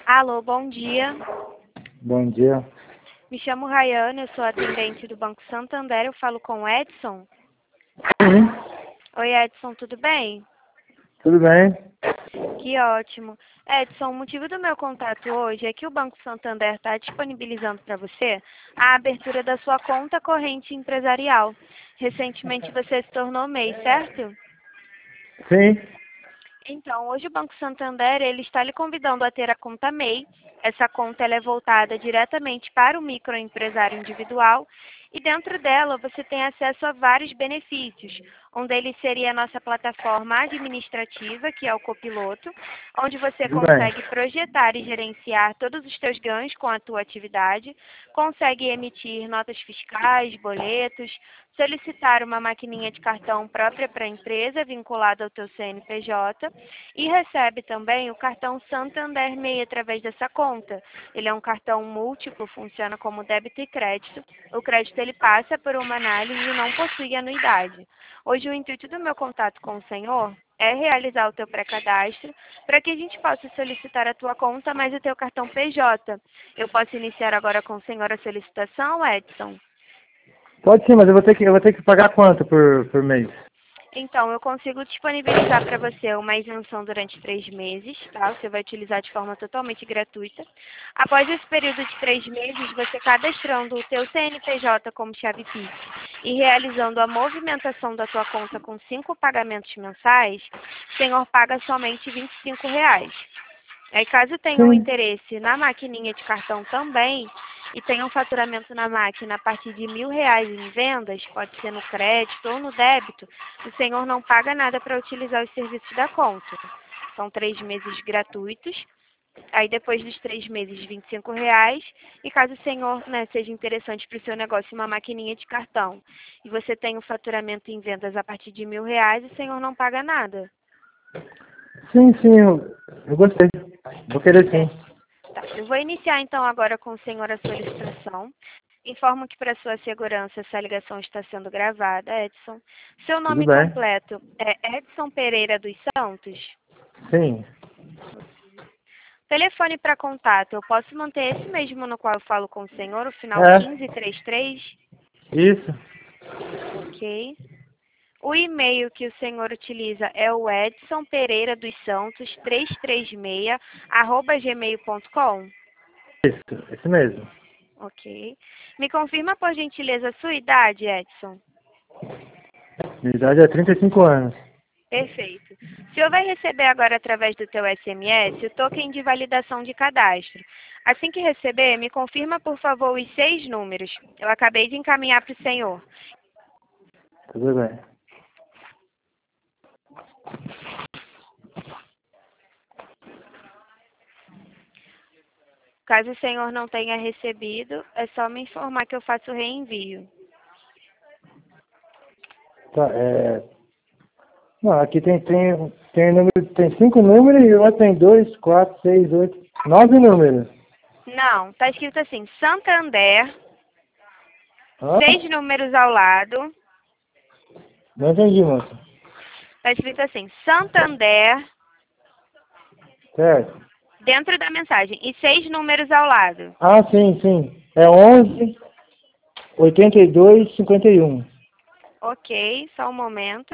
Alô, bom dia. Bom dia. Me chamo Rayane, eu sou atendente do Banco Santander. Eu falo com o Edson. Sim, Oi, Edson, tudo bem? tudo bem? Que ótimo. Edson, o motivo do meu contato hoje é que o Banco Santander está disponibilizando para você a abertura da sua conta corrente empresarial. Recentemente você se tornou MEI, certo? Sim, Então, hoje o Banco Santander ele está lhe convidando a ter a conta MEI. Essa conta ela é voltada diretamente para o microempresário individual e dentro dela você tem acesso a vários benefícios. Um deles seria a nossa plataforma administrativa, que é o Copiloto, onde você tudo bem. consegue projetar e gerenciar todos os seus ganhos com a tua atividade, consegue emitir notas fiscais, boletos, solicitar uma maquininha de cartão própria para a empresa vinculada ao teu CNPJ e recebe também o cartão Santander MEI através dessa conta. Ele é um cartão múltiplo, funciona como débito e crédito. O crédito ele passa por uma análise e não possui anuidade. Hoje o intuito do meu contato com o senhor é realizar o teu pré-cadastro para que a gente possa solicitar a tua conta mais o teu cartão PJ. Eu posso iniciar agora com o senhor a solicitação, Edson? Pode sim, mas eu vou ter que pagar quanto por mês? Então, eu consigo disponibilizar para você uma isenção durante 3 meses, tá? Você vai utilizar de forma totalmente gratuita. Após esse período de 3 meses, você cadastrando o teu CNPJ como chave Pix e realizando a movimentação da tua conta com 5 pagamentos mensais, o senhor paga somente R$ 25. Aí, caso tenha um Sim. interesse na maquininha de cartão também e tenha um faturamento na máquina a partir de R$ 1.000 em vendas, pode ser no crédito ou no débito, o senhor não paga nada para utilizar os serviços da conta. São 3 meses gratuitos. Aí depois dos 3 meses, R$ 25. E caso o senhor, né, seja interessante para o seu negócio uma maquininha de cartão e você tenha um faturamento em vendas a partir de R$ 1.000, o senhor não paga nada. Sim, eu gostei. Vou querer É. sim. Tá, eu vou iniciar então agora com o senhor a solicitação. Informo que para sua segurança essa ligação está sendo gravada, Edson. Seu Tudo nome bem. completo é Edson Pereira dos Santos? Sim. Telefone para contato, eu posso manter esse mesmo no qual eu falo com o senhor, o final É, 1533? isso. Ok. O e-mail que o senhor utiliza é o Edson Pereira dos Santos 336 @gmail.com? Isso mesmo. Ok. Me confirma, por gentileza, a sua idade, Edson? Minha idade é 35 anos. Perfeito. O senhor vai receber agora, através do teu SMS, o token de validação de cadastro. Assim que receber, me confirma, por favor, os 6 números. Eu acabei de encaminhar para o senhor. Tudo bem. Caso o senhor não tenha recebido, é só me informar que eu faço o reenvio. Tá, não, aqui tem número, tem 5 números e o outro tem 2, 4, 6, 8, 9 números. Não, tá escrito assim, Santander, Hã? 6 números ao lado. Não entendi, moça. Tá escrito assim, Santander, Certo. dentro da mensagem, e 6 números ao lado. Ah, sim. É 11, 82, 51. Ok, só um momento.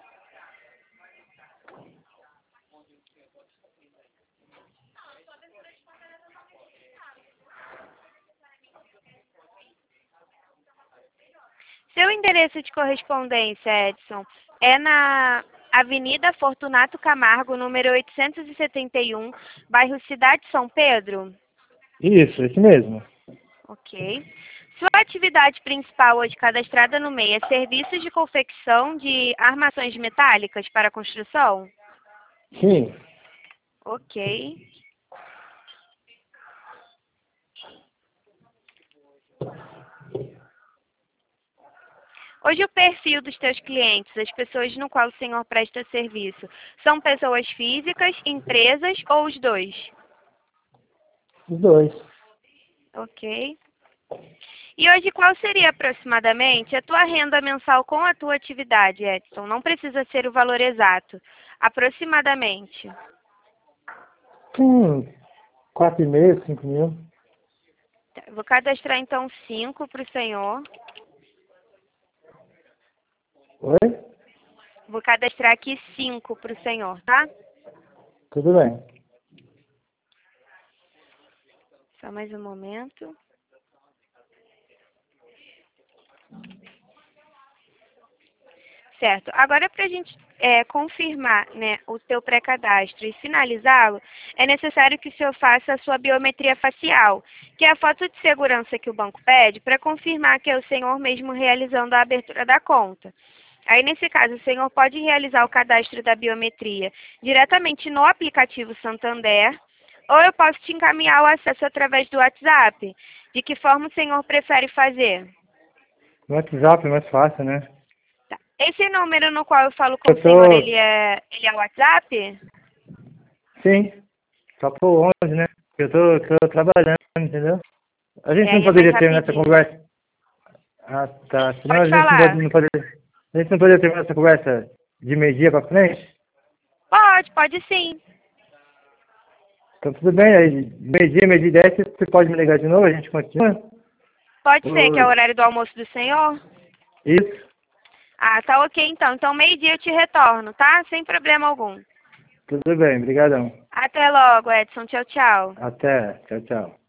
Seu endereço de correspondência, Edson, é na Avenida Fortunato Camargo, número 871, bairro Cidade São Pedro? Isso, esse mesmo. Ok. Sua atividade principal hoje cadastrada no MEI é serviços de confecção de armações metálicas para construção? Sim. Ok. Hoje o perfil dos teus clientes, as pessoas no qual o senhor presta serviço, são pessoas físicas, empresas ou os dois? Os dois. Ok. E hoje qual seria aproximadamente a tua renda mensal com a tua atividade, Edson? Não precisa ser o valor exato. Aproximadamente. Sim. 4,5, 5 mil. Tá, vou cadastrar então 5 para o senhor. Oi? Vou cadastrar aqui 5 para o senhor, tá? Tudo bem. Só mais um momento. Certo. Agora, para a gente confirmar, né, o seu pré-cadastro e finalizá-lo, é necessário que o senhor faça a sua biometria facial, que é a foto de segurança que o banco pede para confirmar que é o senhor mesmo realizando a abertura da conta. Aí, nesse caso, o senhor pode realizar o cadastro da biometria diretamente no aplicativo Santander, ou eu posso te encaminhar o acesso através do WhatsApp. De que forma o senhor prefere fazer? No WhatsApp é mais fácil, né? Tá. Esse número no qual eu falo com Eu o senhor, tô... ele é o WhatsApp? Sim, só por 11, né? Eu tô trabalhando, entendeu? A gente É, não aí é mais poderia terminar essa rapidinho. conversa. Ah, tá. Senão a Pode gente falar. não pode, a gente não poderia terminar essa conversa de meio-dia pra frente? Pode sim. Então tudo bem, aí meio-dia e 10, você pode me ligar de novo, a gente continua? Pode ser, que é o Ô, horário do almoço do senhor? isso, Ah, tá ok então. Então, meio-dia eu te retorno, tá? Sem problema algum. tudo bem, brigadão. Até logo, Edson. Tchau, tchau. Até, tchau, tchau.